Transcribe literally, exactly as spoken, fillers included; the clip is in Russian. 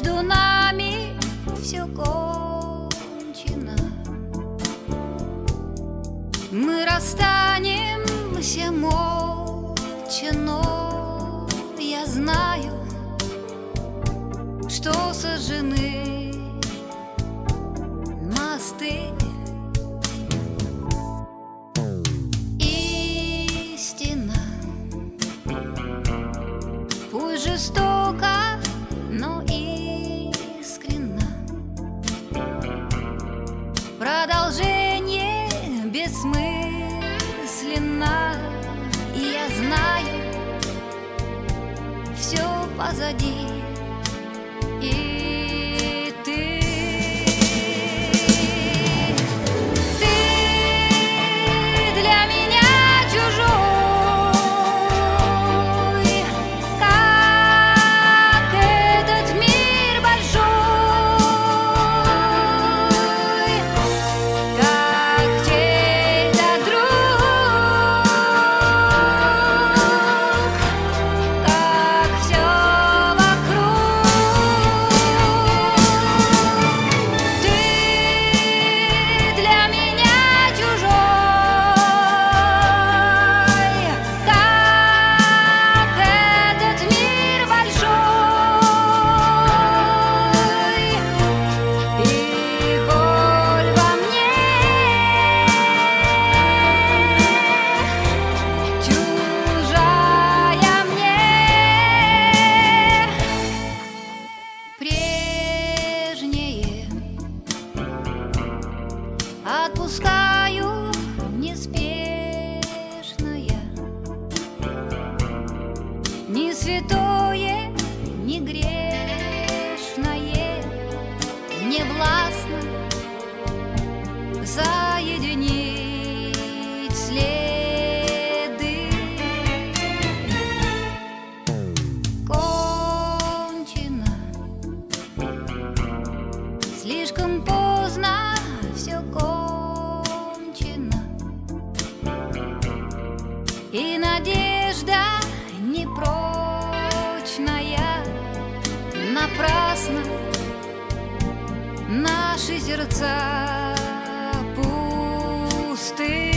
между нами все кончено. Мы расстанемся молча, но я знаю, что сожжены мосты. Истина, пусть жестоко, но искренно. Продолжение бессмысленно, и я знаю, все позади. И ты, ты для меня чужой, как этот мир большой, как чей-то друг, как все вокруг. Ты для меня чужой, как этот мир большой, и боль во мне чужая мне. Прежнее отпускаю неспешно я, ни святое, ни грешное не властно соединить следы. Кончено, слишком поздно все кончено, и надежда непрочная, напрасно наши сердца пусты.